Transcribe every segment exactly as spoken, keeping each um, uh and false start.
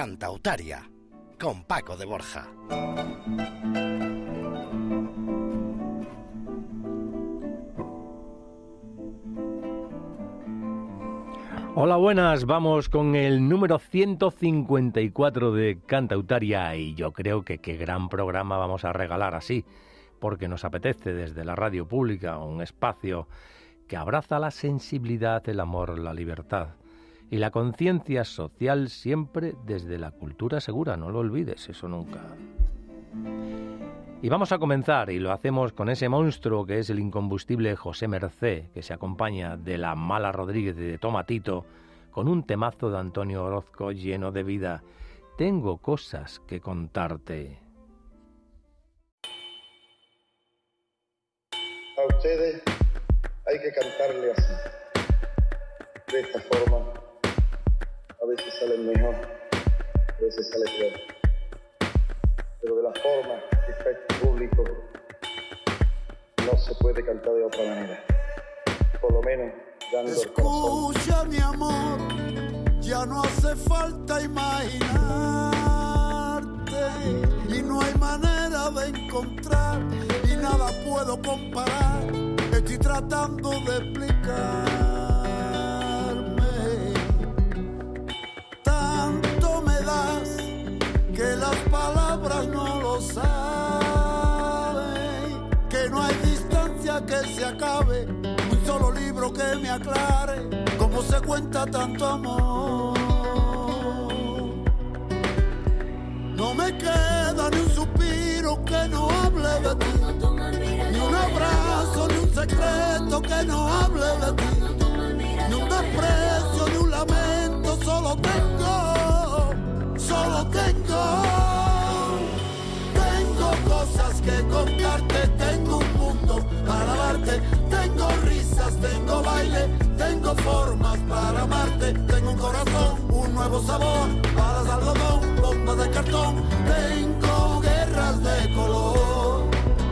Cantautaria, con Paco de Borja. Hola, buenas, vamos con el número ciento cincuenta y cuatro de Cantautaria y yo creo que qué gran programa vamos a regalar así, porque nos apetece desde la radio pública un espacio que abraza la sensibilidad, el amor, la libertad y la conciencia social siempre desde la cultura segura, no lo olvides, eso nunca. Y vamos a comenzar, y lo hacemos con ese monstruo que es el incombustible José Mercé, que se acompaña de la Mala Rodríguez de Tomatito, con un temazo de Antonio Orozco lleno de vida. Tengo cosas que contarte. A ustedes hay que cantarle así, de esta forma. A veces salen mejor, a veces sale peor. Pero de la forma que está este público, no se puede cantar de otra manera. Por lo menos dando el corazón. Escucha, mi amor, ya no hace falta imaginarte y no hay manera de encontrar y nada puedo comparar. Estoy tratando de explicarme. Tanto me das que las palabras no lo saben, que no hay distancia que se acabe, un solo libro que me aclare cómo se cuenta tanto amor. No me queda ni un suspiro que no hable de ti, ni un abrazo, ni un secreto que no hable de ti, ni un desprecio, ni un lamento, solo tengo, solo tengo, tengo cosas que contarte, tengo un mundo para darte, tengo risas, tengo baile, tengo formas para amarte, tengo un corazón, un nuevo sabor, balas de algodón, bombas de cartón, tengo guerras de color.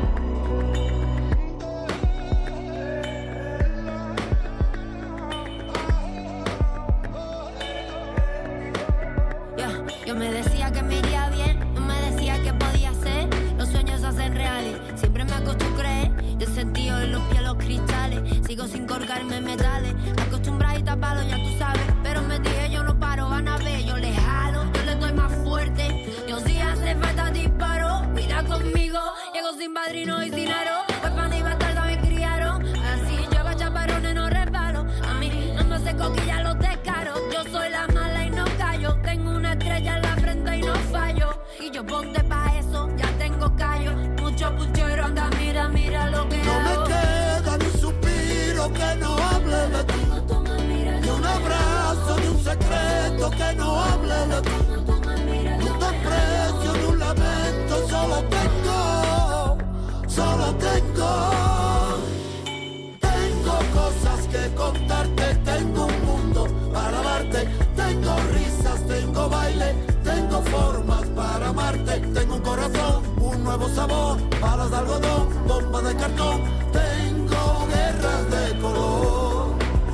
Yeah, yo me decía que me iría bien, no me decía que podía ser, los sueños se hacen reales, siempre me acostumbré, yo he sentido en los pies los cristales, sigo sin colgarme metales, acostumbradita a palo, ya tú sabes, pero me dije yo no paro, van a ver, yo le jalo, yo le doy más fuerte, yo si hace falta disparo, cuida conmigo, llego sin padrino y sin aro, pues pan y bastarda me criaron, así yo hago chaparones no resbalo, a mí no me hace coquilla los descaros, yo soy la mala y no callo, tengo una estrella en la frente y no fallo, y yo ponte pa' eso, ya tengo callo, mucho puchero, anda mira, mira lo que No hago. me queda ni un suspiro que no hable de ti, ni un abrazo, ni un secreto que no hable de ti, ni un desprecio, ni un lamento, solo tengo, solo tengo, tengo cosas que contarte, tengo un mundo para darte, tengo risas, tengo baile, tengo formas para amarte, tengo un corazón, un nuevo sabor, balas de algodón, bombas de cartón, tengo guerras de color.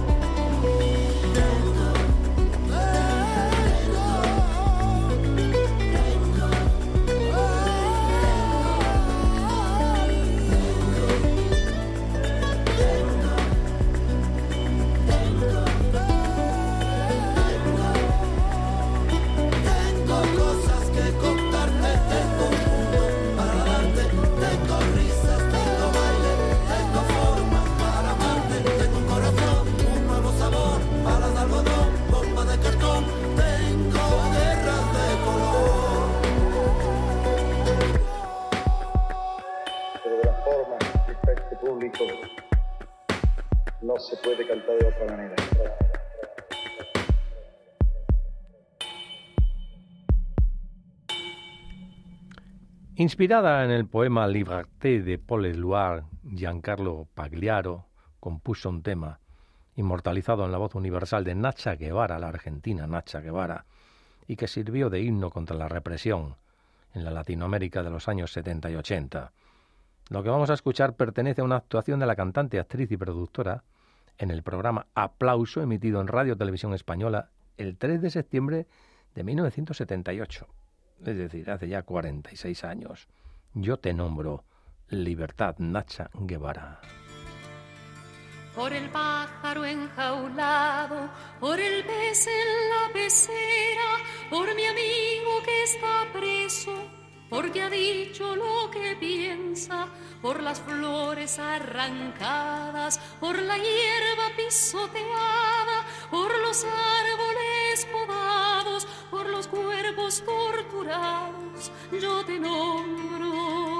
Tengo, tengo, tengo, tengo cosas que contarte, tengo un mundo para darte, tengo risas, tengo baile, tengo formas para amarte, tengo un corazón, un nuevo sabor, balas de algodón, bombas de cartón, tengo guerras de color. Pero de la forma que está este público, no se puede cantar de otra manera. Inspirada en el poema Liberté de Paul Éluard, Giancarlo Pagliaro compuso un tema inmortalizado en la voz universal de Nacha Guevara, la argentina Nacha Guevara, y que sirvió de himno contra la represión en la Latinoamérica de los años setenta y ochenta. Lo que vamos a escuchar pertenece a una actuación de la cantante, actriz y productora en el programa Aplauso, emitido en Radio Televisión Española el tres de septiembre de mil novecientos setenta y ocho, es decir, hace ya cuarenta y seis años. Yo te nombro Libertad, Nacha Guevara. Por el pájaro enjaulado, por el pez en la pecera, por mi amigo que está preso, porque ha dicho lo que piensa, por las flores arrancadas, por la hierba pisoteada, por los árboles podados, por los cuerpos torturados, yo te nombro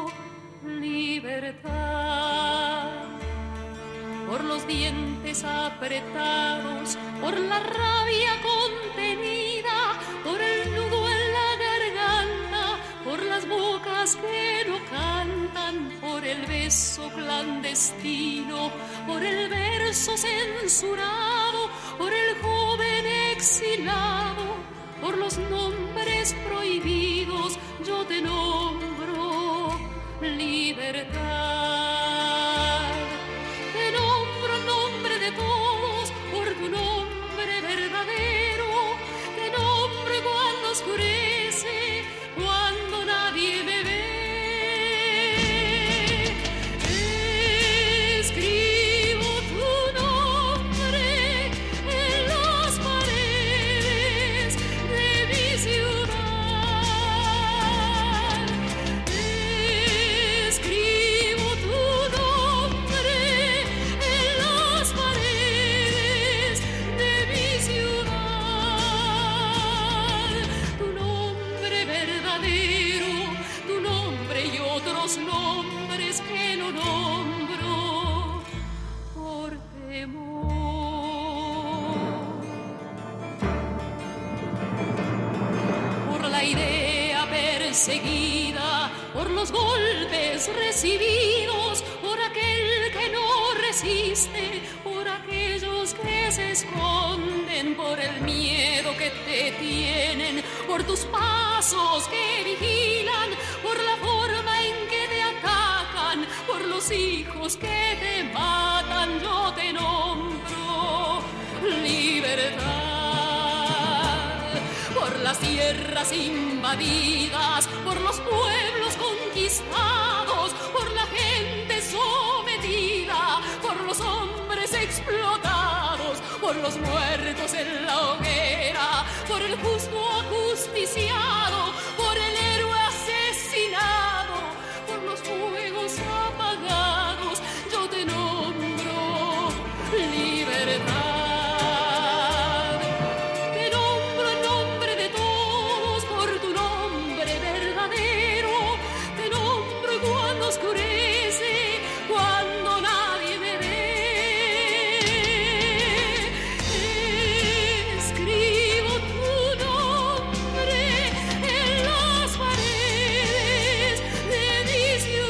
libertad. Por los dientes apretados, por la rabia contenida, por el nudo en la garganta, por las bocas que no cantan, por el beso clandestino, por el verso censurado, por el joven exilado, por los nombres prohibidos, yo te nombro libertad. Oscurece cuando nadie me ve. Escribo tu nombre en las paredes de mi ciudad. Escribo tu nombre en las paredes de mi ciudad. Nombres que no nombro por temor, por la idea perseguida, por los golpes recibidos, por aquel que no resiste, por aquellos que se esconden, por el miedo que te tienen, por tus pasos que vigilan, por la forma en que te atacan, por los hijos que te matan, yo te nombro libertad. Por las tierras invadidas, por los pueblos conquistados, por la gente sometida, por los hombres explotados, por los muertos en la hoguera, por el justo ajusticiado, por el héroe asesinado, por los fuegos apagados, yo te nombro libertad. Te nombro en nombre de todos, por tu nombre verdadero, te nombro cuando oscurece, cuando nadie me ve. Escribo tu nombre en las paredes de mi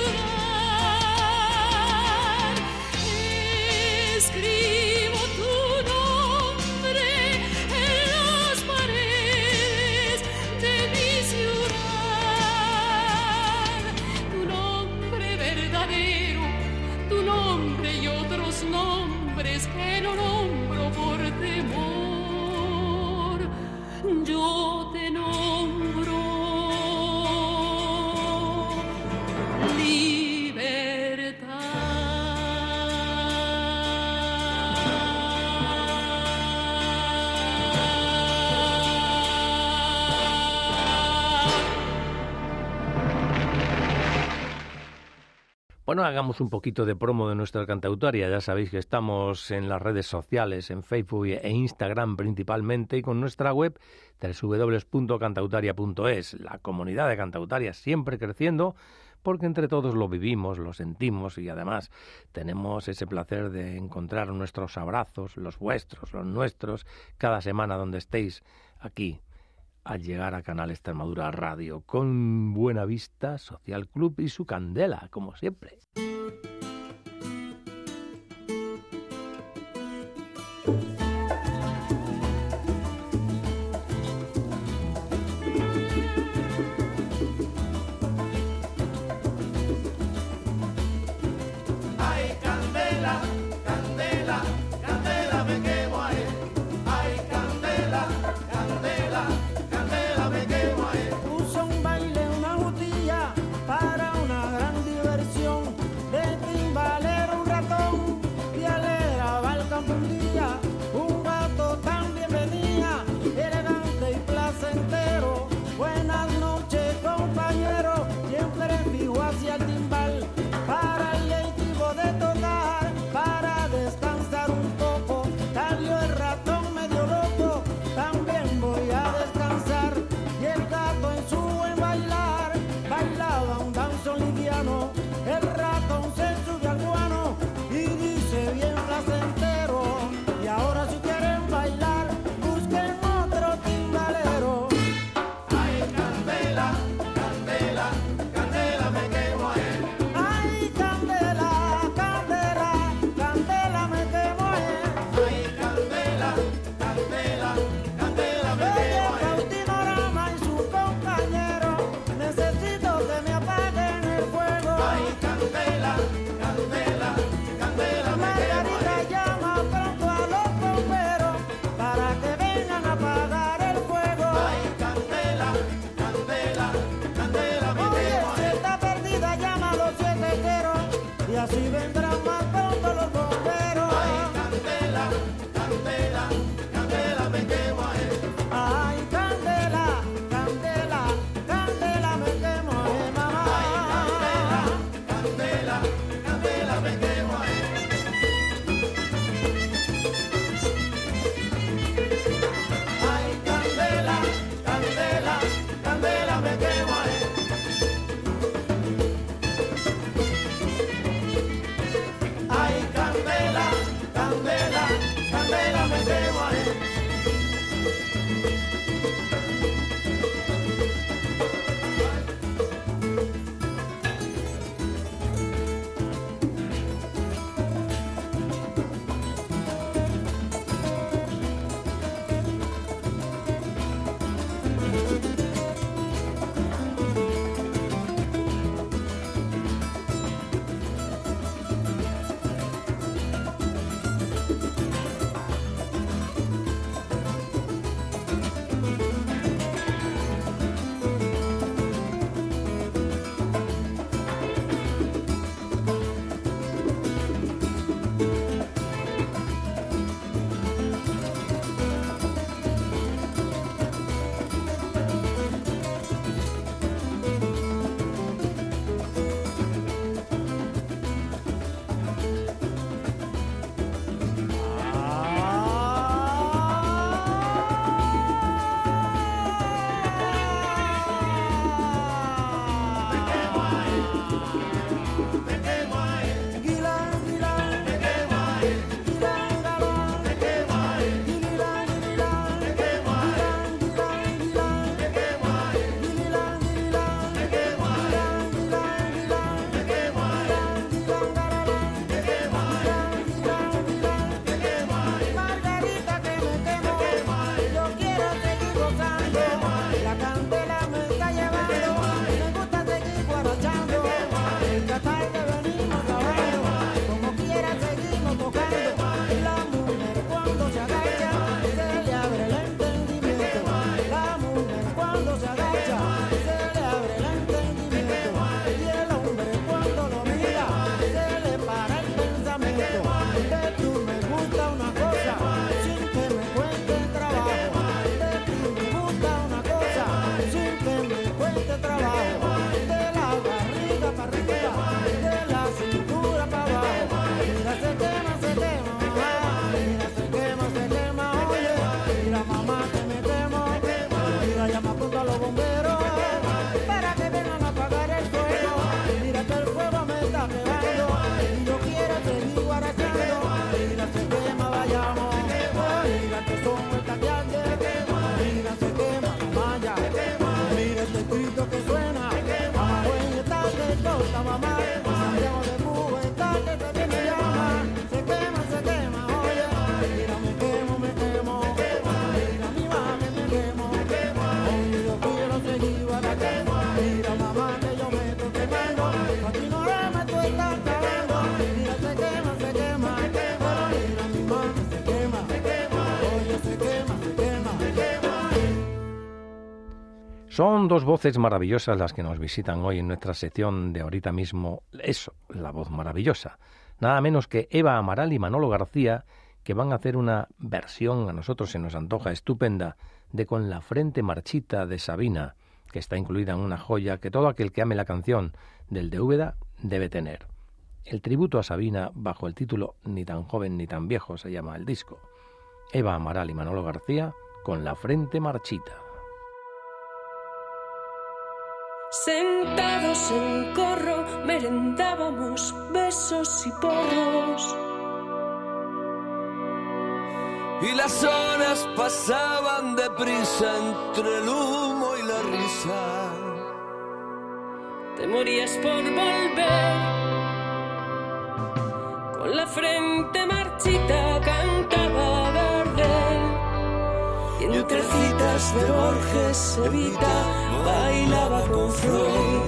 ciudad. Escribo tu nombre en las paredes de mi ciudad. Tu nombre verdadero, tu nombre y otros nombres que no nombro por temor, yo te nombro Bueno, hagamos un poquito de promo de nuestra cantautoria. Ya sabéis que estamos en las redes sociales, en Facebook e Instagram principalmente, y con nuestra web doble u doble u doble u punto cantautaria punto es. La comunidad de cantautarias siempre creciendo, porque entre todos lo vivimos, lo sentimos y además tenemos ese placer de encontrar nuestros abrazos, los vuestros, los nuestros, cada semana donde estéis aquí, al llegar a Canal Extremadura Radio, con Buena Vista Social Club y su candela, como siempre. Candela, me quemo ahí. Ay, candela, candela, candela. Son dos voces maravillosas las que nos visitan hoy en nuestra sección de ahorita mismo. Eso, la voz maravillosa. Nada menos que Eva Amaral y Manolo García, que van a hacer una versión, a nosotros se nos antoja estupenda, de Con la frente marchita de Sabina, que está incluida en una joya que todo aquel que ame la canción del de Úbeda debe tener. El tributo a Sabina, bajo el título Ni tan joven ni tan viejo, se llama el disco. Eva Amaral y Manolo García, Con la frente marchita. Sentados en corro, merendábamos besos y porros. Y las horas pasaban deprisa entre el humo y la risa. Te morías por volver. Con la frente marchita cantaba Gardel. Y entre citas de Borges Evita bailaba con Freud.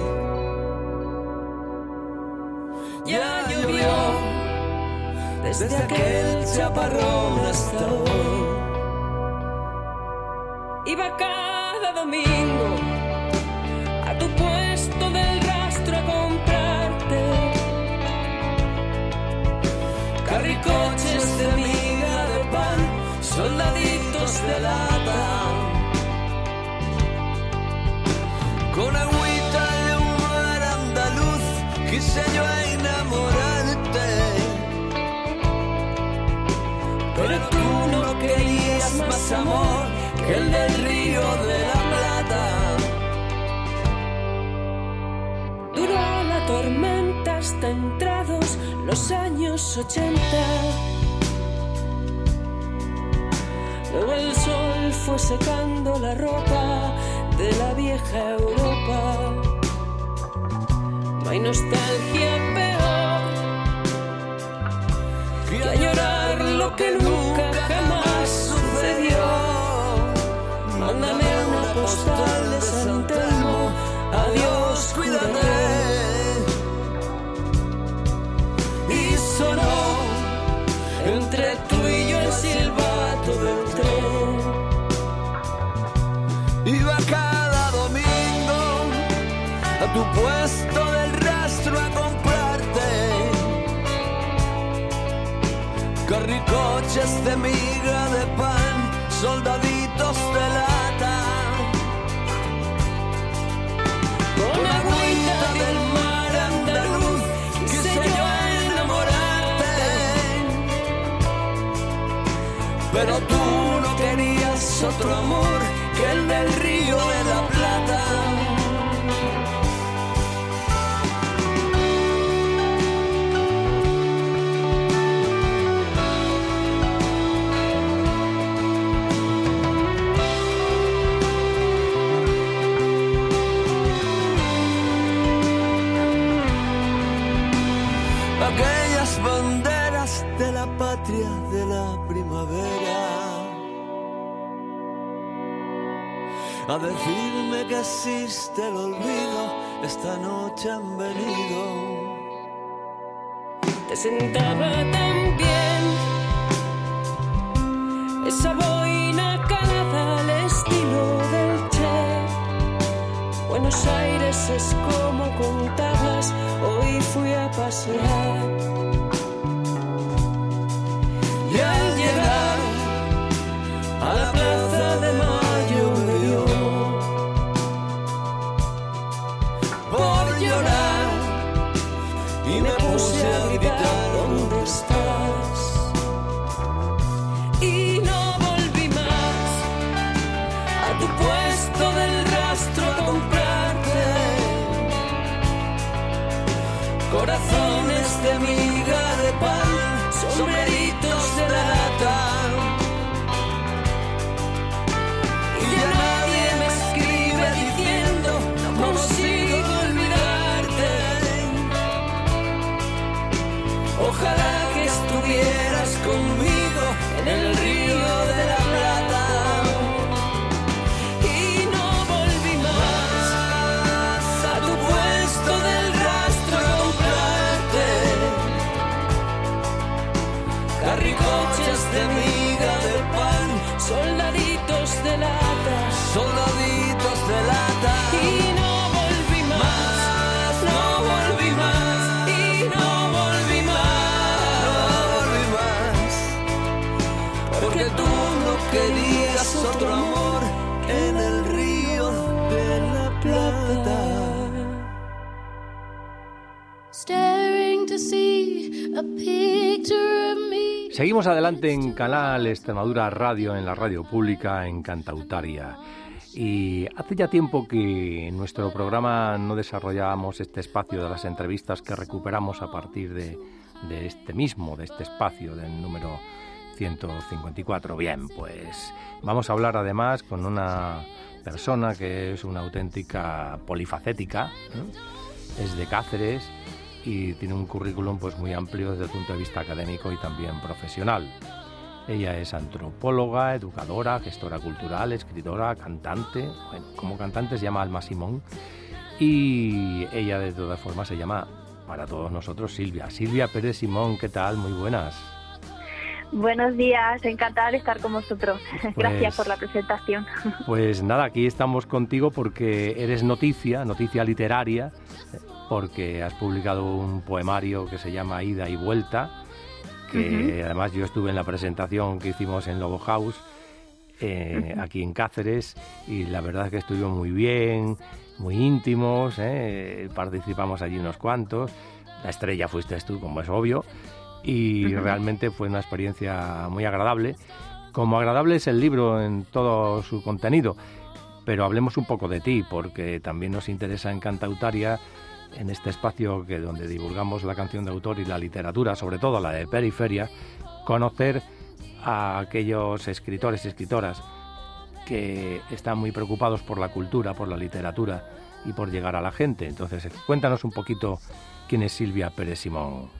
Ya llovió desde aquel chaparrón hasta hoy. Iba cada domingo a tu puesto del rastro a comprarte carricoches de miga de pan, soldaditos de lata, con agüita de un mar andaluz quise yo enamorarte, pero tú no querías más amor que el del río de la Plata. Duró la tormenta hasta entrados los años ochenta. Luego el sol fue secando la ropa de la vieja Europa. No hay nostalgia peor que añorar lo que nunca jamás sucedió. Mándame una postal de San Telmo, adiós, cuídate. Y sonó entre tú y yo el silbato del tren. Iba cada domingo a tu puesto del rastro a comprarte carricoches de miga de pan, soldaditos de lata, con agüita del mar andaluz quise yo enamorarte, pero tú no querías otro amor que el del río de la Plata. patria de la primavera. A decirme que existe el olvido, esta noche han venido. Te sentaba tan bien esa boina calada al estilo del Che. Buenos Aires es como contabas, hoy fui a pasear. Y al llegar a la plaza de Mayo me dio por llorar y me puse a gritar ¿dónde estás? Y no volví más A tu puesto del rastro a comprarte corazones de miga de pan, sombreritos de lata. Y ya nadie me escribe diciendo no consigo olvidarte. Ojalá que estuvieras conmigo en el río de la Plata. y no volví más A tu puesto del rastro a comprarte carricoches de miga de pan, soldaditos de lata. soldaditos de lata. Y no volví más, no volví más, y no volví más, no volví más, porque tú no querías otro amor en el río de la Plata. Staring to see a picture of me. Seguimos adelante en Canal Extremadura Radio, en la radio pública, en Cantautaria. Y hace ya tiempo que en nuestro programa no desarrollábamos este espacio de las entrevistas que recuperamos a partir de, de este mismo, de este espacio, del número ciento cincuenta y cuatro. Bien, pues vamos a hablar además con una persona que es una auténtica polifacética, ¿eh? Es de Cáceres y tiene un currículum pues muy amplio desde el punto de vista académico y también profesional. Ella es antropóloga, educadora, gestora cultural, escritora, cantante. Bueno, como cantante se llama Alma Simón y ella de todas formas se llama, para todos nosotros, Silvia. Silvia Pérez Simón, ¿qué tal? Muy buenas. Buenos días, encantada de estar con vosotros. Pues, gracias por la presentación. Pues nada, aquí estamos contigo porque eres noticia, noticia literaria, porque has publicado un poemario que se llama Ida y Vuelta, que uh-huh. además yo estuve en la presentación que hicimos en Lobo House, eh, uh-huh. aquí en Cáceres, y la verdad es que estuvimos muy bien, muy íntimos, eh, participamos allí unos cuantos, la estrella fuiste tú, como es obvio, y uh-huh. realmente fue una experiencia muy agradable. Como agradable es el libro en todo su contenido, pero hablemos un poco de ti, porque también nos interesa en Cantautaria, en este espacio que donde divulgamos la canción de autor y la literatura, sobre todo la de periferia, conocer a aquellos escritores y escritoras que están muy preocupados por la cultura, por la literatura y por llegar a la gente. Entonces, cuéntanos un poquito quién es Silvia Pérez Simón.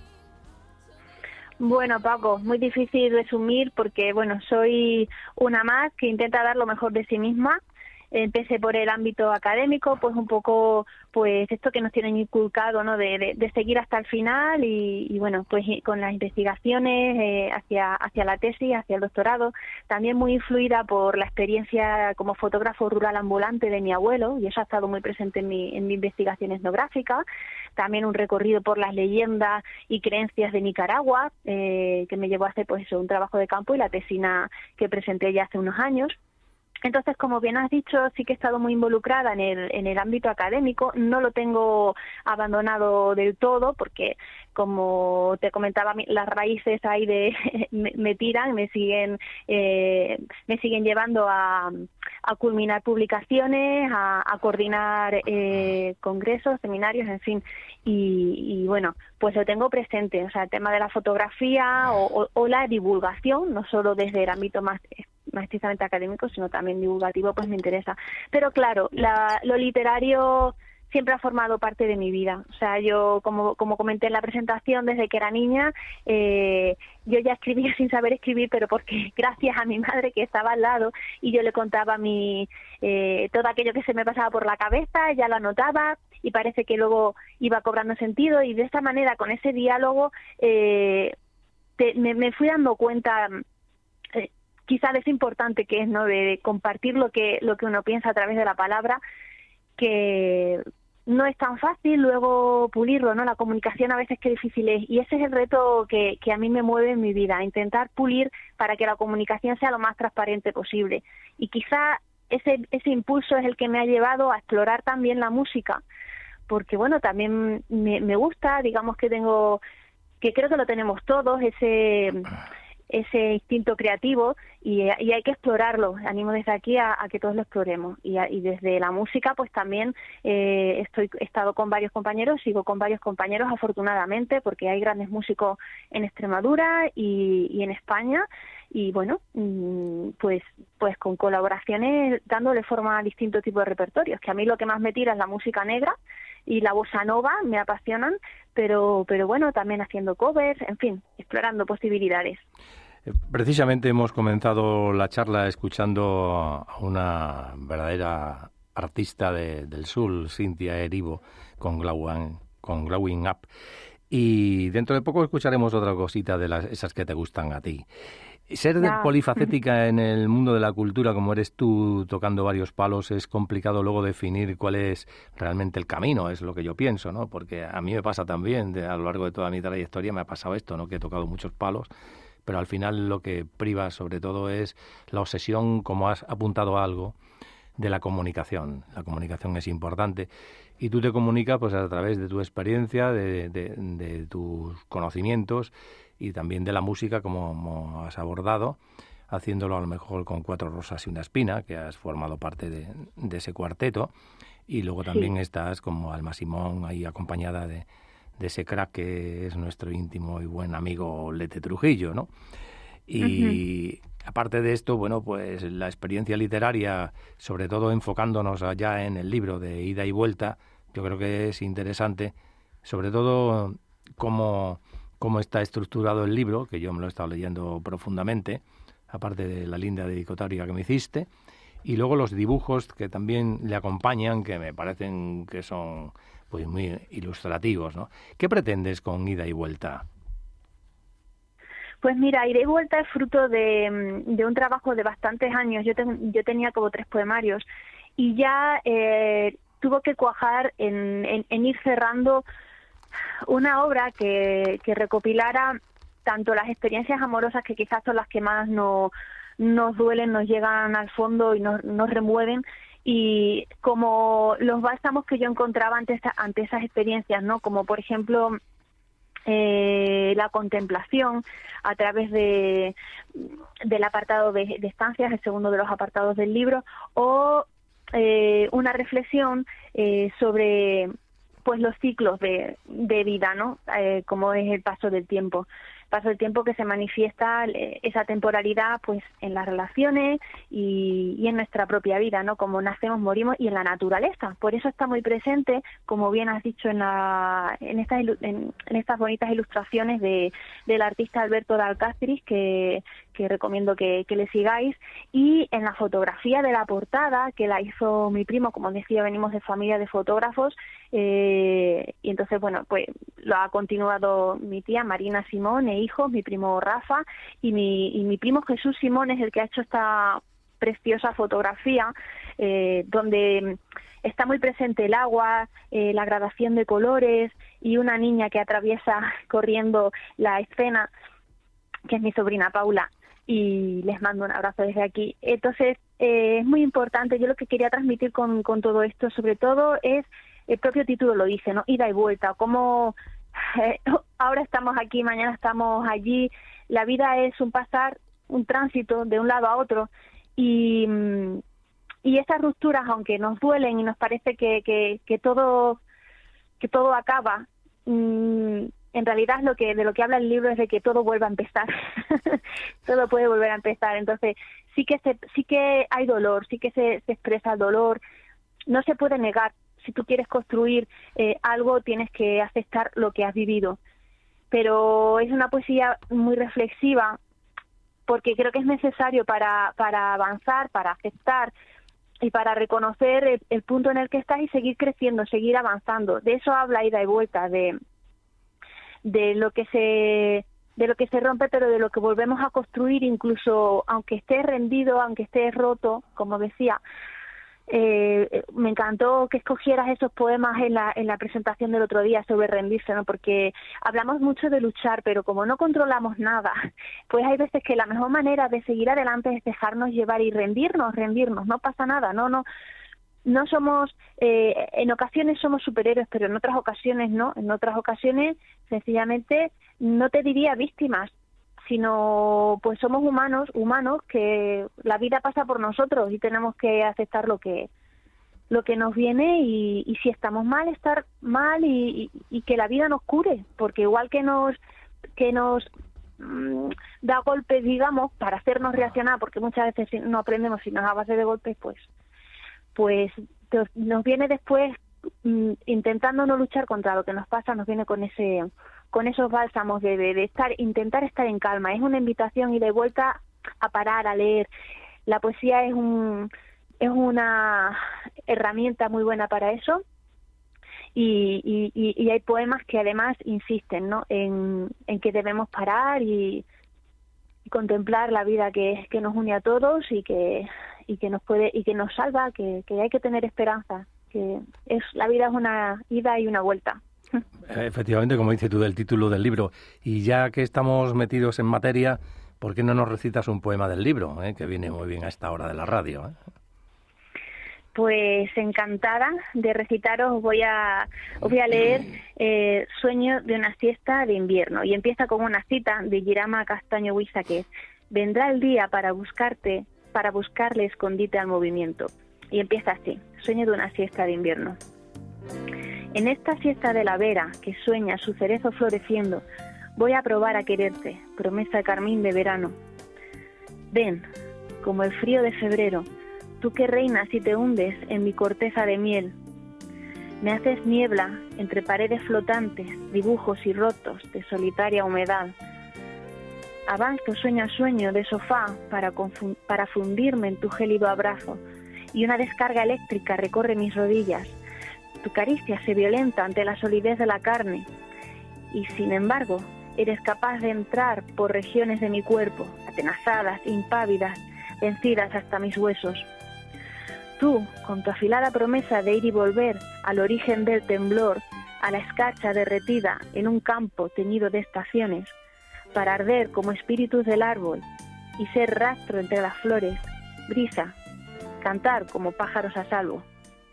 Bueno, Paco, muy difícil resumir porque, bueno, soy una más que intenta dar lo mejor de sí misma. Empecé por el ámbito académico, pues un poco, pues esto que nos tienen inculcado, ¿no? De, de, de seguir hasta el final y, y bueno, pues con las investigaciones eh, hacia hacia la tesis, hacia el doctorado, también muy influida por la experiencia como fotógrafo rural ambulante de mi abuelo, y eso ha estado muy presente en mi, en mi investigación etnográfica. También un recorrido por las leyendas y creencias de Nicaragua, eh, que me llevó a hacer pues eso, un trabajo de campo y la tesina que presenté ya hace unos años. Entonces, como bien has dicho, sí que he estado muy involucrada en el, en el ámbito académico. No lo tengo abandonado del todo porque, como te comentaba, las raíces ahí de me, me tiran, me siguen eh, me siguen llevando a, a culminar publicaciones, a, a coordinar eh, congresos, seminarios, en fin. Y, y bueno, pues lo tengo presente, o sea, el tema de la fotografía o, o, o la divulgación, no solo desde el ámbito más más estrictamente académico, sino también divulgativo, pues me interesa. Pero claro, la, lo literario siempre ha formado parte de mi vida. O sea, yo, como, como comenté en la presentación, desde que era niña, eh, yo ya escribía sin saber escribir, pero porque gracias a mi madre que estaba al lado y yo le contaba mi eh, todo aquello que se me pasaba por la cabeza, ella lo anotaba y parece que luego iba cobrando sentido, y de esta manera, con ese diálogo, eh, te, me, me fui dando cuenta eh, quizá de eso importante que es, ¿no?, de compartir lo que, lo que uno piensa a través de la palabra, que no es tan fácil luego pulirlo, ¿no? La comunicación a veces qué difícil es, y ese es el reto que, que a mí me mueve en mi vida, intentar pulir para que la comunicación sea lo más transparente posible. Y quizá ese, ese impulso es el que me ha llevado a explorar también la música, porque bueno, también me, me gusta, digamos que tengo, que creo que lo tenemos todos, ese... ese instinto creativo, y, y hay que explorarlo. Animo desde aquí a, a que todos lo exploremos, y, a, y desde la música pues también eh, estoy he estado con varios compañeros, sigo con varios compañeros afortunadamente, porque hay grandes músicos en Extremadura y, y en España, y bueno, pues pues con colaboraciones dándole forma a distintos tipos de repertorios, que a mí lo que más me tira es la música negra y la bossa nova, me apasionan, pero pero bueno, también haciendo covers, en fin, explorando posibilidades. Precisamente hemos comenzado la charla escuchando a una verdadera artista de, del sur, Cynthia Erivo, con Glowing, con Glowing Up. Y dentro de poco escucharemos otra cosita de las, esas que te gustan a ti. Ser de polifacética en el mundo de la cultura, como eres tú, tocando varios palos, es complicado luego definir cuál es realmente el camino, es lo que yo pienso, ¿no? Porque a mí me pasa también, de, a lo largo de toda mi trayectoria me ha pasado esto, ¿no? Que he tocado muchos palos, pero al final lo que priva sobre todo es la obsesión, como has apuntado a algo, de la comunicación. La comunicación es importante y tú te comunicas pues a través de tu experiencia, de, de, de tus conocimientos y también de la música, como, como has abordado, haciéndolo a lo mejor con Cuatro Rosas y una Espina, que has formado parte de, de ese cuarteto, y luego también sí. Estás como Alma Simón ahí acompañada de, de ese crack que es nuestro íntimo y buen amigo Lete Trujillo, ¿no? Y uh-huh. Aparte de esto, bueno, pues la experiencia literaria, sobre todo enfocándonos allá en el libro de Ida y Vuelta, yo creo que es interesante, sobre todo cómo, cómo está estructurado el libro, que yo me lo he estado leyendo profundamente, aparte de la linda dedicatoria que me hiciste, y luego los dibujos que también le acompañan, que me parecen que son pues muy ilustrativos, ¿no? ¿Qué pretendes con Ida y Vuelta? Pues mira, Ida y Vuelta es fruto de, de un trabajo de bastantes años. Yo, ten, yo tenía como tres poemarios y ya eh, tuvo que cuajar en, en, en ir cerrando una obra que, que recopilara tanto las experiencias amorosas, que quizás son las que más no, nos duelen, nos llegan al fondo y nos, nos remueven, y como los bálsamos que yo encontraba ante, esta, ante esas experiencias, ¿no? Como por ejemplo eh, la contemplación a través de del apartado de, de estancias, el segundo de los apartados del libro, o eh, una reflexión eh, sobre pues los ciclos de, de vida, ¿no? Eh, como es el paso del tiempo. Paso del tiempo que se manifiesta eh, esa temporalidad pues en las relaciones y, y en nuestra propia vida, ¿no? Como nacemos, morimos, y en la naturaleza. Por eso está muy presente, como bien has dicho, en la en estas en, en estas bonitas ilustraciones de del artista Alberto de Alcáceres, que que recomiendo que, que le sigáis, y en la fotografía de la portada, que la hizo mi primo. Como decía, venimos de familia de fotógrafos, eh, y entonces, bueno, pues lo ha continuado mi tía Marina Simón e hijos, mi primo Rafa, y mi, y mi primo Jesús Simón es el que ha hecho esta preciosa fotografía, eh, donde está muy presente el agua, eh, la gradación de colores y una niña que atraviesa corriendo la escena, que es mi sobrina Paula, y les mando un abrazo desde aquí. Entonces, eh, es muy importante. Yo lo que quería transmitir con, con todo esto, sobre todo, es, el propio título lo dice, ¿no? Ida y vuelta, como eh, ahora estamos aquí, mañana estamos allí. La vida es un pasar, un tránsito de un lado a otro, y, y esas rupturas, aunque nos duelen y nos parece que, que, que todo que todo acaba, mmm, en realidad lo que de lo que habla el libro es de que todo vuelve a empezar. Todo puede volver a empezar. Entonces sí que se, sí que hay dolor, sí que se, se expresa el dolor. No se puede negar, si tú quieres construir eh, algo, tienes que aceptar lo que has vivido. Pero es una poesía muy reflexiva, porque creo que es necesario para, para avanzar, para aceptar y para reconocer el, el punto en el que estás y seguir creciendo, seguir avanzando. De eso habla Ida y Vuelta, de, de lo que se de lo que se rompe, pero de lo que volvemos a construir, incluso aunque estés rendido, aunque estés roto, como decía. Eh, me encantó que escogieras esos poemas en la, en la presentación del otro día sobre rendirse, ¿no? Porque hablamos mucho de luchar, pero como no controlamos nada, pues hay veces que la mejor manera de seguir adelante es dejarnos llevar y rendirnos, rendirnos, no pasa nada, no, no, no somos, eh, en ocasiones somos superhéroes, pero en otras ocasiones no, en otras ocasiones sencillamente no te diría víctimas, sino pues somos humanos, humanos que la vida pasa por nosotros y tenemos que aceptar lo que lo que nos viene y, y si estamos mal, estar mal y, y, y que la vida nos cure, porque igual que nos que nos mmm, da golpes, digamos, para hacernos reaccionar, porque muchas veces no aprendemos sino a base de golpes, pues pues nos viene después mmm, intentando no luchar contra lo que nos pasa, nos viene con ese con esos bálsamos de, de, de estar, intentar estar en calma. Es una invitación y de vuelta a parar, a leer. La poesía es un es una herramienta muy buena para eso y, y, y hay poemas que además insisten, ¿no? en, en que debemos parar y, y contemplar la vida que, que nos une a todos y que y que nos puede y que nos salva, que, que hay que tener esperanza, que es la vida es una ida y una vuelta. Efectivamente, como dice tú del título del libro. Y ya que estamos metidos en materia, ¿por qué no nos recitas un poema del libro, eh? que viene muy bien a esta hora de la radio? ¿eh? Pues encantada de recitaros. Os voy a, os voy a leer eh, Sueño de una siesta de invierno. Y empieza con una cita de Girama Castaño Huiza, que es: vendrá el día para buscarte, para buscarle escondite al movimiento. Y empieza así: Sueño de una siesta de invierno. En esta siesta de la vera que sueña su cerezo floreciendo, voy a probar a quererte, promesa de carmín de verano. Ven, como el frío de febrero, tú que reinas y te hundes en mi corteza de miel. Me haces niebla entre paredes flotantes, dibujos y rotos de solitaria humedad. Avanzo sueño a sueño de sofá para, confun- para fundirme en tu gélido abrazo, y una descarga eléctrica recorre mis rodillas. Tu caricia se violenta ante la solidez de la carne y, sin embargo, eres capaz de entrar por regiones de mi cuerpo, atenazadas, impávidas, vencidas hasta mis huesos. Tú, con tu afilada promesa de ir y volver al origen del temblor, a la escarcha derretida en un campo teñido de estaciones, para arder como espíritus del árbol y ser rastro entre las flores, brisa, cantar como pájaros a salvo.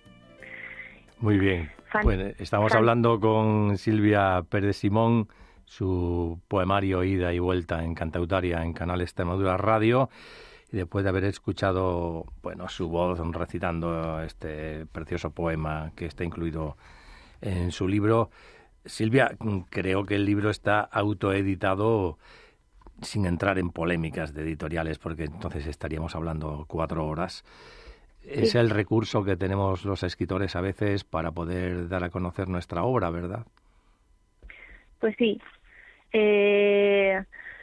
Muy bien. Fan, pues estamos fan. hablando con Silvia Pérez Simón, su poemario Ida y Vuelta en Cantautaria en Canal Extremadura Radio, y después de haber escuchado bueno su voz recitando este precioso poema que está incluido en su libro. Silvia, creo que el libro está autoeditado sin entrar en polémicas de editoriales, porque entonces estaríamos hablando cuatro horas. Es Sí. el recurso que tenemos los escritores a veces para poder dar a conocer nuestra obra, ¿verdad? Pues sí. Eh,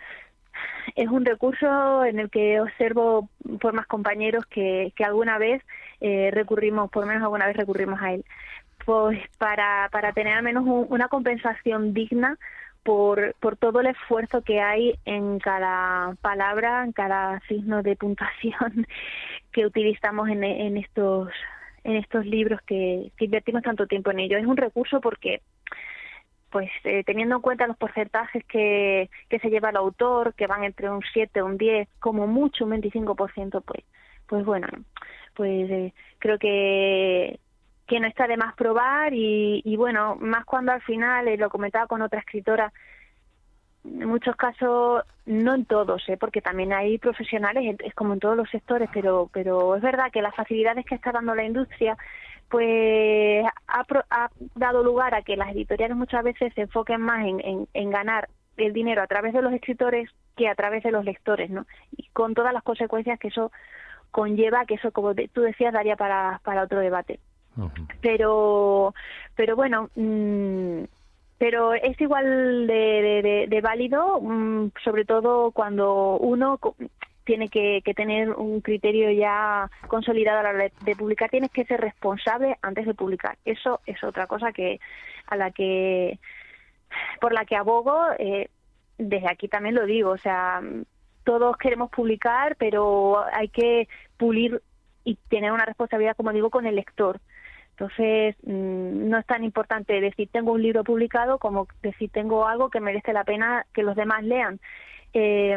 es un recurso en el que observo por más compañeros que, que alguna vez eh, recurrimos, por lo menos alguna vez recurrimos a él, pues para, para tener al menos un, una compensación digna por, por todo el esfuerzo que hay en cada palabra, en cada signo de puntuación que utilizamos en, en estos en estos libros que, que invertimos tanto tiempo en ellos. Es un recurso porque, pues eh, teniendo en cuenta los porcentajes que, que se lleva el autor, que van entre un siete, un diez, como mucho un veinticinco por ciento, pues pues bueno, pues eh, creo que que no está de más probar y, y bueno, más cuando al final, eh, lo comentaba con otra escritora, en muchos casos, no en todos, ¿eh? porque también hay profesionales, es como en todos los sectores, pero pero es verdad que las facilidades que está dando la industria, pues ha, pro, ha dado lugar a que las editoriales muchas veces se enfoquen más en, en, en ganar el dinero a través de los escritores que a través de los lectores, ¿no? Y con todas las consecuencias que eso conlleva, que eso, como tú decías, daría para, para otro debate. Uh-huh. Pero, pero bueno, mmm, pero es igual de, de, de, de válido, mmm, sobre todo cuando uno tiene que, que tener un criterio ya consolidado a la hora de publicar. Tienes que ser responsable antes de publicar. Eso es otra cosa que a la que por la que abogo. Eh, desde aquí también lo digo, o sea, todos queremos publicar, pero hay que pulir y tener una responsabilidad, como digo, con el lector. Entonces, mmm, no es tan importante decir tengo un libro publicado como decir tengo algo que merece la pena que los demás lean. Eh,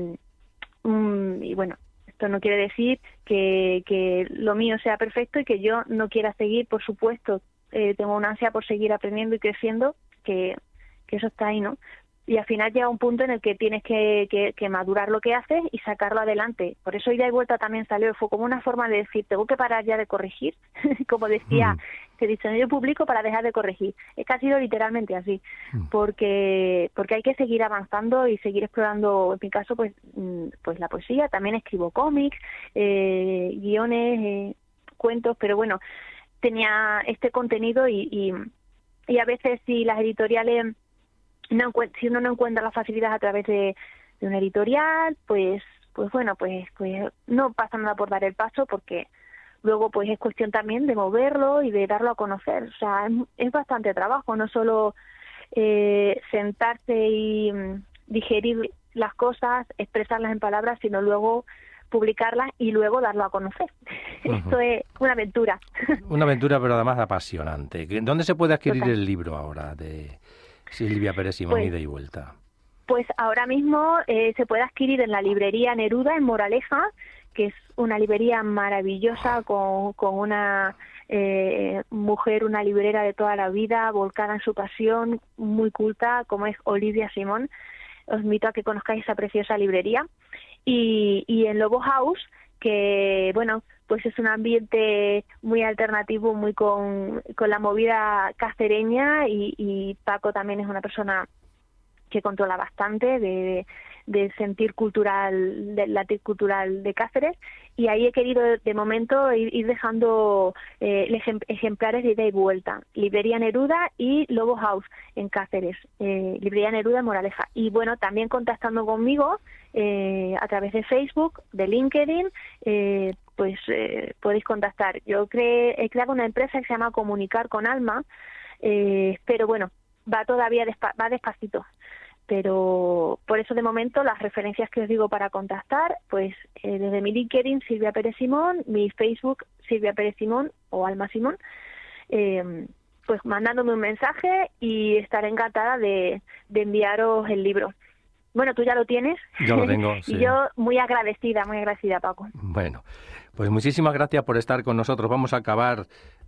mmm, y bueno, esto no quiere decir que, que lo mío sea perfecto y que yo no quiera seguir, por supuesto. Eh, tengo una ansia por seguir aprendiendo y creciendo, que, que eso está ahí, ¿no? Y al final llega un punto en el que tienes que, que, que madurar lo que haces y sacarlo adelante. Por eso Ida y Vuelta también salió, fue como una forma de decir, tengo que parar ya de corregir, como decía, mm. se dice, yo publico para dejar de corregir. Es que ha sido literalmente así, mm. porque porque hay que seguir avanzando y seguir explorando, en mi caso, pues pues la poesía, también escribo cómics, eh, guiones, eh, cuentos, pero bueno, tenía este contenido y, y, y a veces si las editoriales... No, si uno no encuentra la facilidad a través de, de una editorial, pues pues bueno, pues pues no pasa nada por dar el paso, porque luego pues es cuestión también de moverlo y de darlo a conocer. O sea, es, es bastante trabajo, no solo eh, sentarse y um, digerir las cosas, expresarlas en palabras, sino luego publicarlas y luego darlo a conocer. Uh-huh. Esto es una aventura. Una aventura, pero además apasionante. ¿Dónde se puede adquirir Total. el libro ahora de Silvia Pérez Simón, pues, Ida y Vuelta? Pues ahora mismo eh, se puede adquirir en la librería Neruda en Moraleja, que es una librería maravillosa con, con una eh, mujer, una librera de toda la vida, volcada en su pasión, muy culta, como es Olivia Simón. Os invito a que conozcáis esa preciosa librería. Y, y en Lobo House, que bueno, pues es un ambiente muy alternativo, muy con, con la movida cacereña, y, y Paco también es una persona que controla bastante de, de sentir cultural, del latir cultural de Cáceres, y ahí he querido de momento ir, ir dejando eh, ejemplares de Ida y Vuelta, Librería Neruda y Lobo House en Cáceres, eh, Librería Neruda en Moraleja. Y bueno, también contactando conmigo eh, a través de Facebook, de LinkedIn, eh, pues eh, podéis contactar. Yo creé, he creado una empresa que se llama Comunicar con Alma, eh, pero bueno, va todavía despa- va despacito. Pero por eso de momento las referencias que os digo para contactar, pues eh, desde mi LinkedIn Silvia Pérez Simón, mi Facebook Silvia Pérez Simón o Alma Simón, eh, pues mandándome un mensaje y estaré encantada de, de enviaros el libro. Bueno, tú ya lo tienes. Yo lo tengo, sí. Y yo muy agradecida, muy agradecida, Paco. Bueno, pues muchísimas gracias por estar con nosotros. Vamos a acabar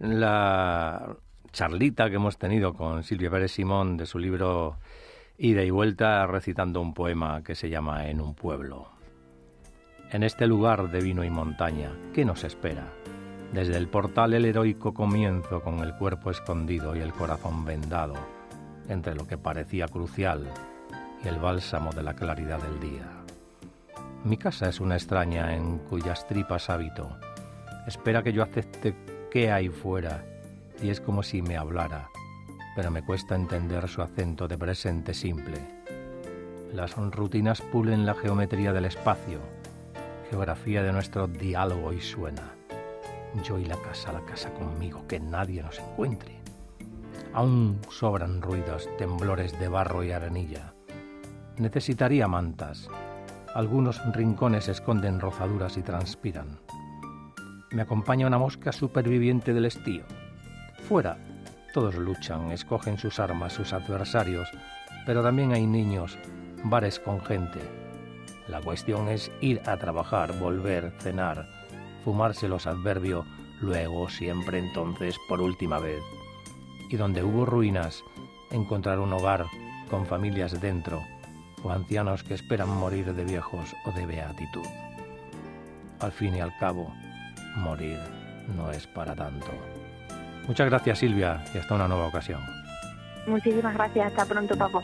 la charlita que hemos tenido con Silvia Pérez Simón de su libro Ida y Vuelta, recitando un poema que se llama En un pueblo. En este lugar de vino y montaña, ¿qué nos espera? Desde el portal el heroico comienzo, con el cuerpo escondido y el corazón vendado, entre lo que parecía crucial y el bálsamo de la claridad del día. Mi casa es una extraña en cuyas tripas habito. Espera que yo acepte qué hay fuera, y es como si me hablara, pero me cuesta entender su acento de presente simple. Las rutinas pulen la geometría del espacio, geografía de nuestro diálogo, y suena: yo y la casa, la casa conmigo, que nadie nos encuentre. Aún sobran ruidos, temblores de barro y arenilla. Necesitaría mantas. Algunos rincones esconden rozaduras y transpiran. Me acompaña una mosca superviviente del estío. Fuera, todos luchan, escogen sus armas, sus adversarios, pero también hay niños, bares con gente. La cuestión es ir a trabajar, volver, cenar, fumarse los adverbios, luego, siempre, entonces, por última vez. Y donde hubo ruinas, encontrar un hogar con familias dentro, o ancianos que esperan morir de viejos o de beatitud. Al fin y al cabo, morir no es para tanto. Muchas gracias, Silvia, y hasta una nueva ocasión. Muchísimas gracias. Hasta pronto, Paco.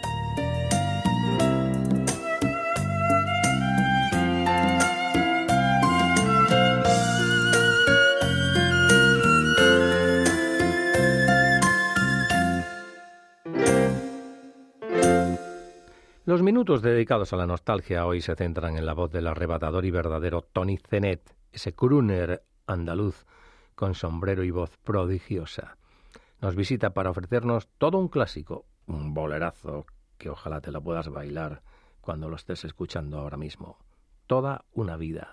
Los minutos dedicados a la nostalgia hoy se centran en la voz del arrebatador y verdadero Tony Zenet, ese crooner andaluz con sombrero y voz prodigiosa. Nos visita para ofrecernos todo un clásico, un bolerazo que ojalá te lo puedas bailar cuando lo estés escuchando ahora mismo. Toda una vida.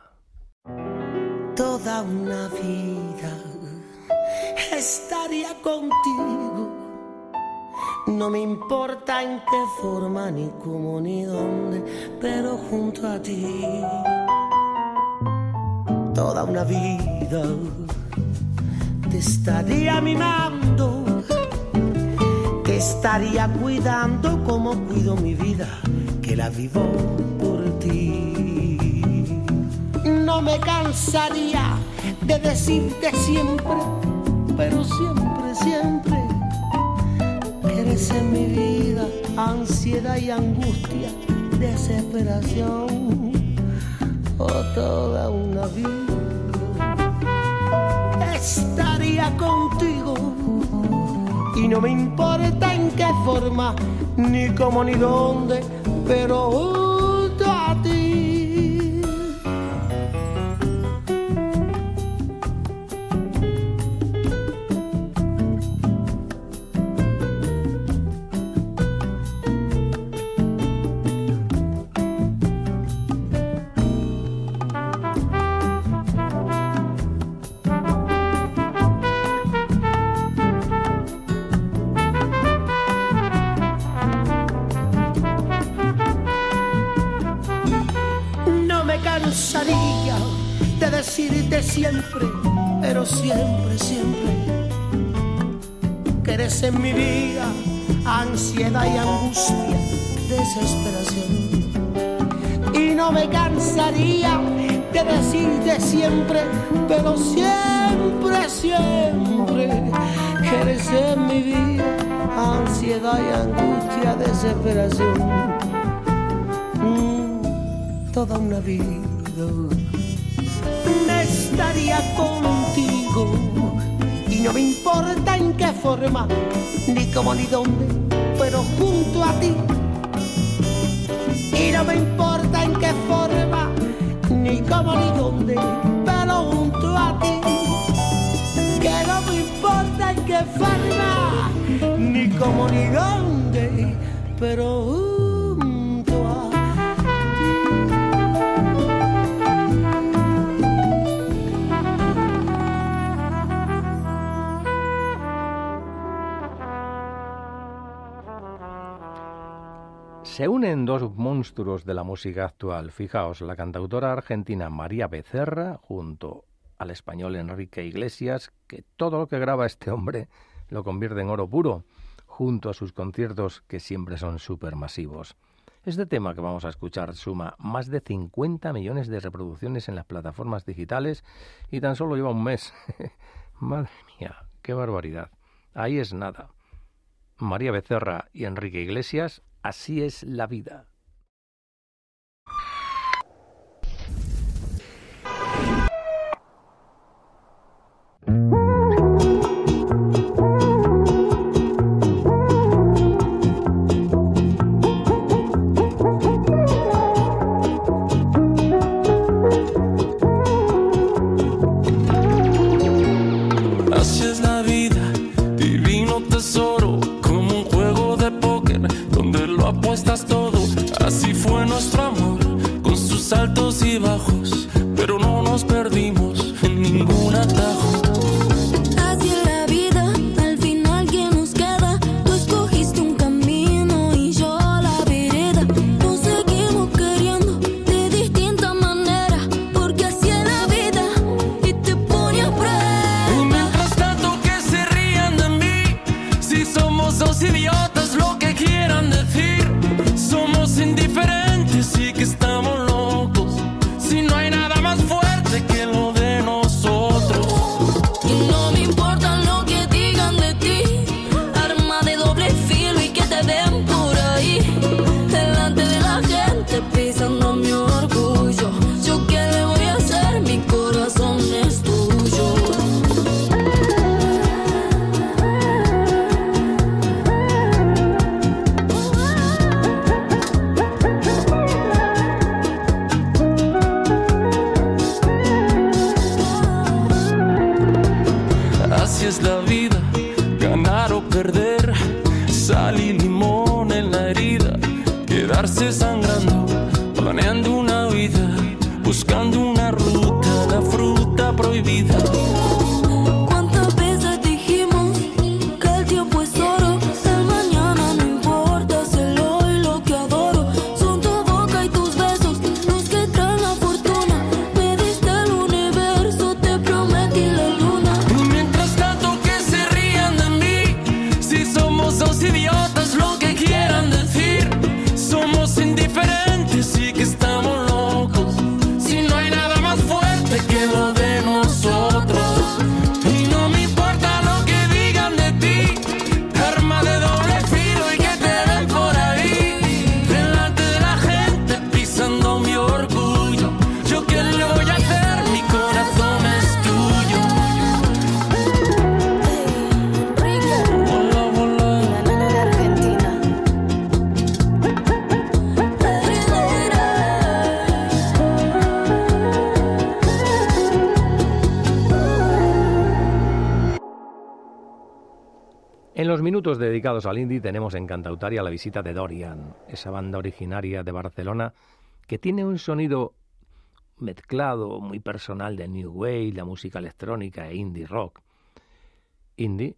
Toda una vida estaría contigo. No me importa en qué forma, ni cómo, ni dónde, pero junto a ti. Toda una vida te estaría mimando, te estaría cuidando como cuido mi vida, que la vivo por ti. No me cansaría de decirte siempre, pero siempre, siempre, que eres en mi vida ansiedad y angustia, desesperación, oh, toda una vida estaría contigo. Y no me importa en qué forma, ni cómo, ni dónde, pero junto a ti. Cansaría de decirte siempre, pero siempre, siempre, que eres en mi vida ansiedad y angustia, desesperación. Y no me cansaría de decirte siempre, pero siempre, siempre, que eres en mi vida ansiedad y angustia, desesperación. Toda una vida me estaría contigo, y no me importa en qué forma, ni cómo, ni dónde, pero junto a ti. Y no me importa en qué forma, ni cómo, ni dónde, pero junto a ti. Que no me importa en qué forma, ni cómo, ni dónde, pero junto a ti. Se unen dos monstruos de la música actual. Fijaos, la cantautora argentina María Becerra junto al español Enrique Iglesias, que todo lo que graba este hombre lo convierte en oro puro, junto a sus conciertos que siempre son supermasivos. Este tema que vamos a escuchar suma más de cincuenta millones de reproducciones en las plataformas digitales y tan solo lleva un mes. Madre mía, qué barbaridad. Ahí es nada. María Becerra y Enrique Iglesias, así es la vida. Así es la vida, divino tesoro, como un juego de póker donde lo apuestas todo. Así fue nuestro amor, con sus altos y bajos, pero no nos perdimos en ningún atajo. Así es la vida, al final ¿qué nos queda? Tú escogiste un camino y yo la vereda. Nos seguimos queriendo de distinta manera, porque así es la vida y te pone a prueba. Y mientras tanto que se rían de mí, si somos dos idiotas, lo que quieran decir. Somos indiferentes y que estamos locos, si no hay nada más fuerte que lo de es la vida, ganar o perder, sal y limón en la herida, quedarse sangrando, planeando una vida, buscando una ruta, la fruta prohibida. ¿Cuántas veces dijimos que el tiempo es oro? El mañana no importa, es el hoy lo que adoro. Son tu boca y tus besos los que traen la fortuna. Me diste el universo, te prometí la luna. Y mientras tanto que se rían de mí, si somos dos idiotas, lo que quieran decir. Somos indiferentes y que estamos locos. Si no hay nada más fuerte que lo de nosotros. Y no me importa lo que digan de ti, arma de doble filo y que te ven por ahí, delante de la gente pisando mi orgullo. Yo qué le voy a hacer, mi corazón es tuyo. Hola, hola. La nena de Argentina. En los minutos dedicados al indie tenemos en Cantautaria la visita de Dorian, esa banda originaria de Barcelona que tiene un sonido mezclado, muy personal de New Wave, la música electrónica e indie rock. Indie,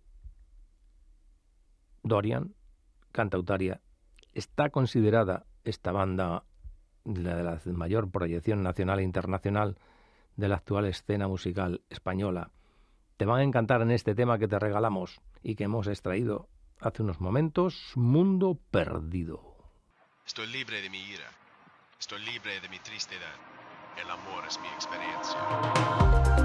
Dorian, Cantautaria. Está considerada esta banda la de la mayor proyección nacional e internacional de la actual escena musical española. Te van a encantar en este tema que te regalamos y que hemos extraído hace unos momentos, Mundo Perdido. Estoy libre de mi ira, estoy libre de mi tristeza. El amor es mi experiencia.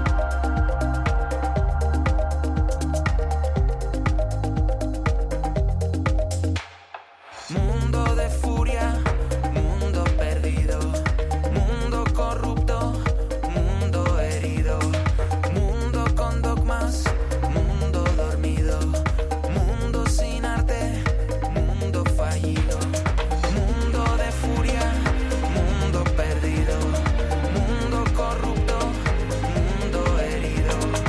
Mundo de furia, mundo perdido, mundo corrupto, mundo herido, mundo con dogmas, mundo dormido, mundo sin arte, mundo fallido, mundo de furia, mundo perdido, mundo corrupto, mundo herido.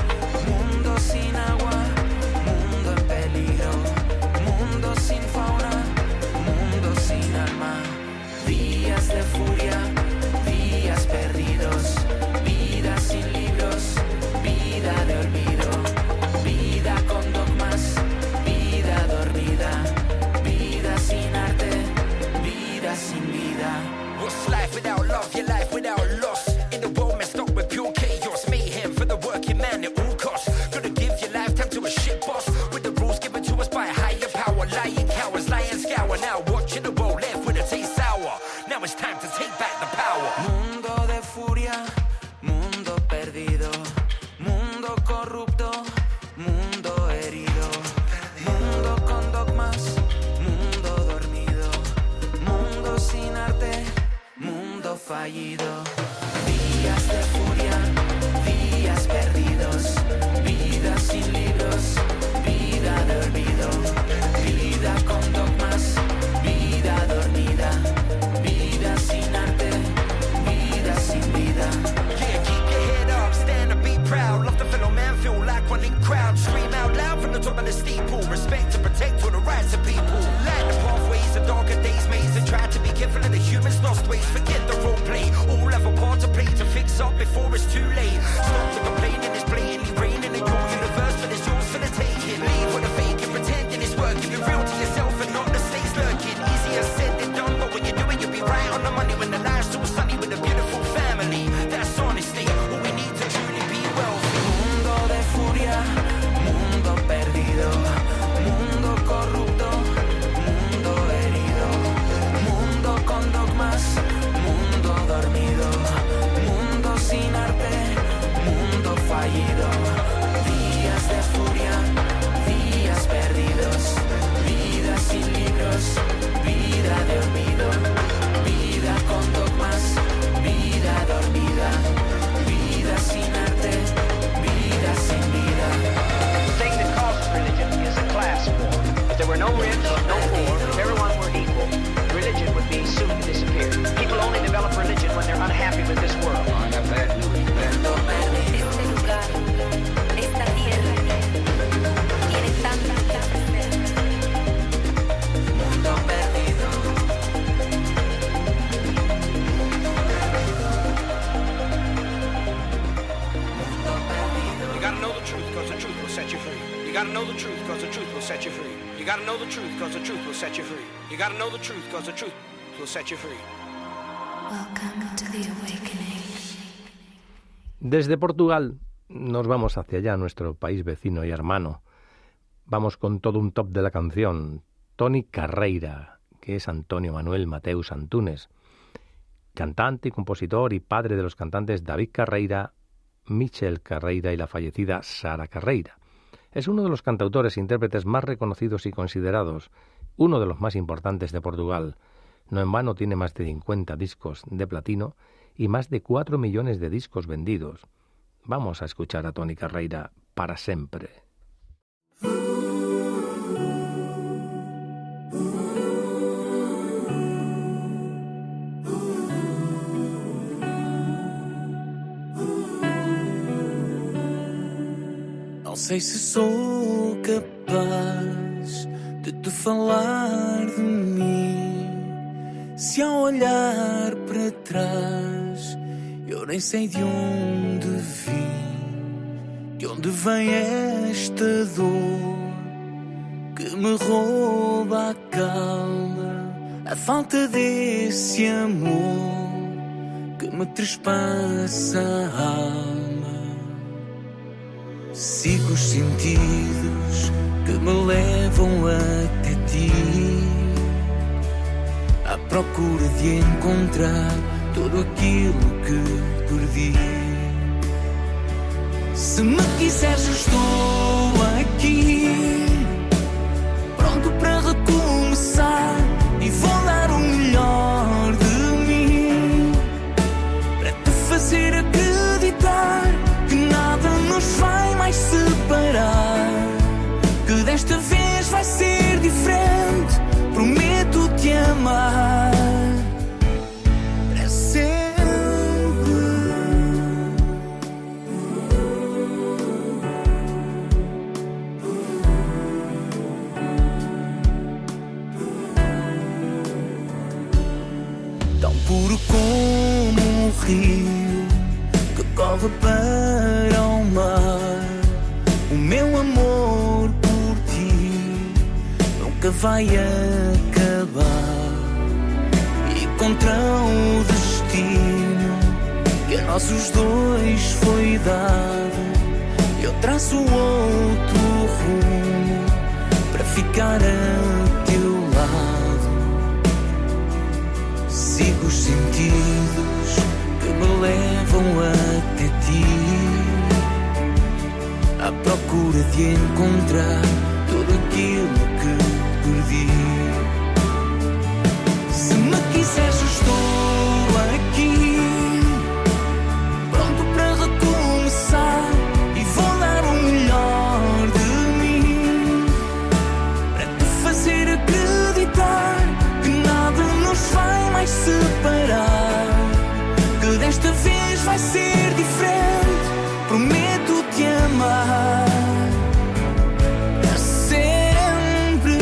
gotta know the truth, cause the truth will set you free. You gotta know the truth, cause the truth will set you free. You gotta know the truth, cause the truth will set you free. Welcome to the awakening. Desde Portugal nos vamos hacia allá, nuestro país vecino y hermano. Vamos con todo un top de la canción. Toni Carreira, que es Antonio Manuel Mateus Antunes, cantante y compositor y padre de los cantantes David Carreira, Michel Carreira y la fallecida Sara Carreira. Es uno de los cantautores e intérpretes más reconocidos y considerados, uno de los más importantes de Portugal. No en vano tiene más de cincuenta discos de platino y más de cuatro millones de discos vendidos. Vamos a escuchar a Toni Carreira para siempre. Não sei se sou capaz de te falar de mim, se ao olhar para trás eu nem sei de onde vim, de onde vem esta dor que me rouba a calma, a falta desse amor que me trespassa a alma. Sigo os sentidos que me levam até ti, à procura de encontrar tudo aquilo que perdi. Se me quiseres, eu estou aqui, pronto para recomeçar, e vou dar o melhor de mim para te fazer acreditar que nada nos vai mais separar, que desta vez vai ser diferente. Prometo te amar para sempre. Tão puro como um rio que corre para o mar, o meu amor por ti nunca vai acabar. E contra o destino que a nossos dois foi dado, eu traço outro rumo para ficar a teu lado. Sigo os sentidos que me levam até ti, à procura de encontrar tudo aquilo que perdi. Se me quiseres, eu estou aqui, pronto para recomeçar, e vou dar o melhor de mim para te fazer acreditar que nada nos vai mais separar, que desta vez vai ser diferente. Prometo te amar para sempre.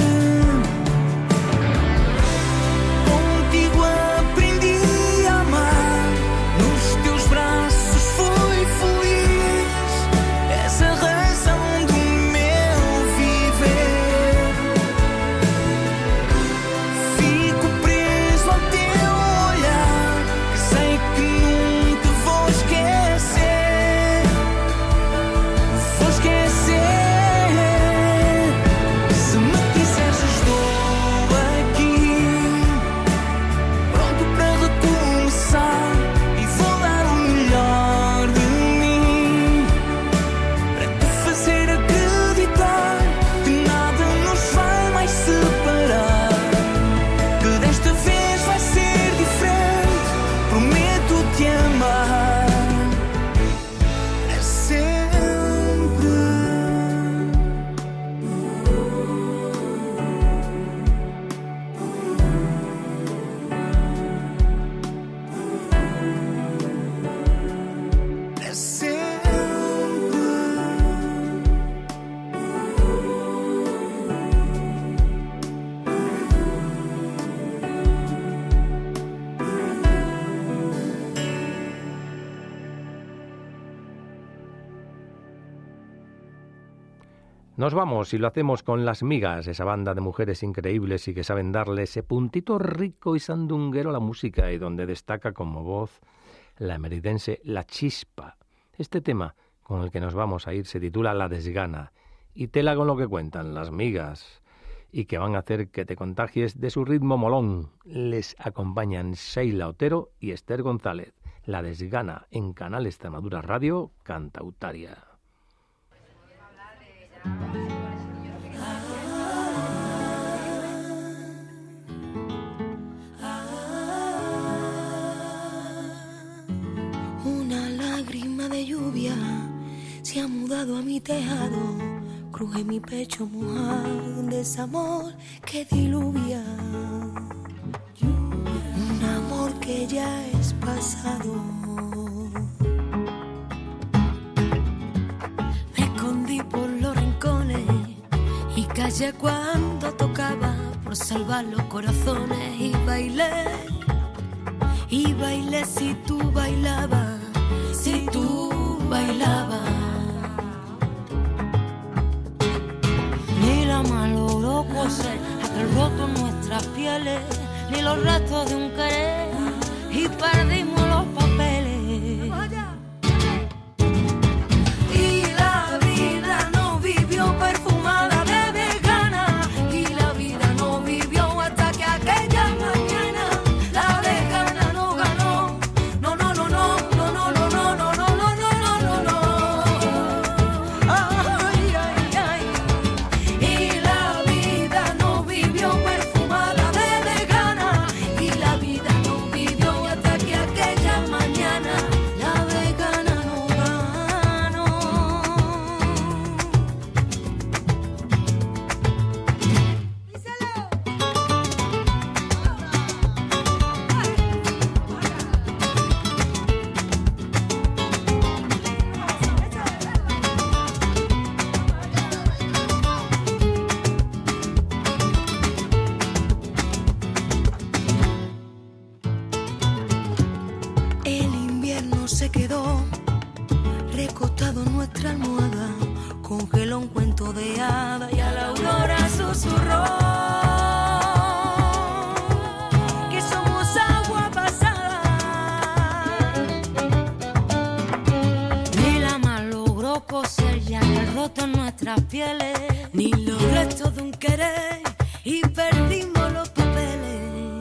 Contigo aprendi a amar, nos teus braços fui feliz. És a razão do meu viver. Fico preso ao teu olhar, sei que nunca vou esquecer. Nos vamos y lo hacemos con Las Migas, esa banda de mujeres increíbles y que saben darle ese puntito rico y sandunguero a la música y donde destaca como voz la meridense La Chispa. Este tema con el que nos vamos a ir se titula La Desgana y tela con lo que cuentan Las Migas y que van a hacer que te contagies de su ritmo molón. Les acompañan Sheila Otero y Esther González. La Desgana en Canal Extremadura Radio, Cantautaria. Una lágrima de lluvia se ha mudado a mi tejado, cruje mi pecho mojado, un desamor que diluvia, un amor que ya es pasado. Me escondí por los rincones y callé cuando tocaba por salvar los corazones y bailé, y bailé si tú bailabas, si tú bailabas. Ni la mano logró coser aquel roto en nuestras pieles, ni los restos de un querer, y perdimos los papeles. Y la vida no vivió perfumada de vegana, y la vida no vivió hasta que aquella mañana la vegana no ganó. No, no, no, no, no, no, no, no, no, no, no, no, no, no. Ay, ay, ay. Y la vida no vivió perfumada de vegana, y la vida no vivió hasta que aquella mañana la vegana no ganó. El invierno se quedó recostado en nuestra almohada, congeló un cuento de hada y a la aurora susurró que somos agua pasada. Ni la mar logró coser ya el roto en nuestras pieles, ni los restos de un querer, y perdimos los papeles.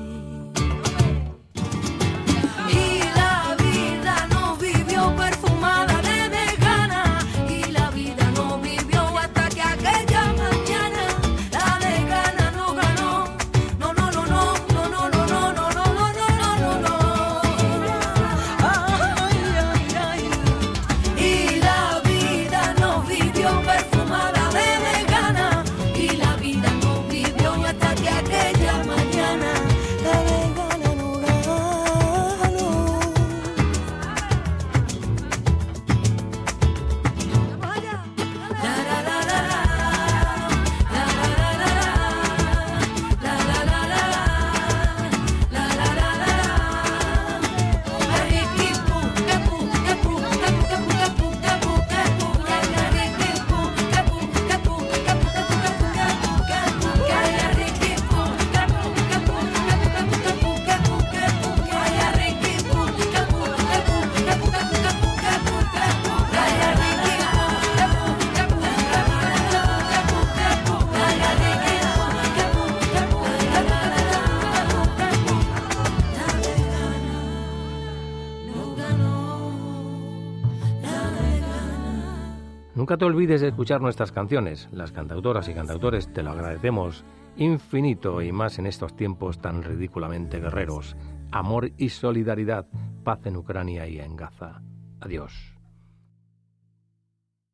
Y la vida no vivió perfumada de vegana, y la vida no vivió hasta que aquella mañana la vegana no ganó. No, no, no, no, no, no, no, no, no, no, no, no, no, no. Ay, ay, ay. Y la vida no vivió perfumada de vegana, y la vida no vivió hasta que aquella mañana la vegana no ganó. Nunca te olvides de escuchar nuestras canciones. Las cantautoras y cantautores te lo agradecemos infinito, y más en estos tiempos tan ridículamente guerreros. Amor y solidaridad, paz en Ucrania y en Gaza. Adiós.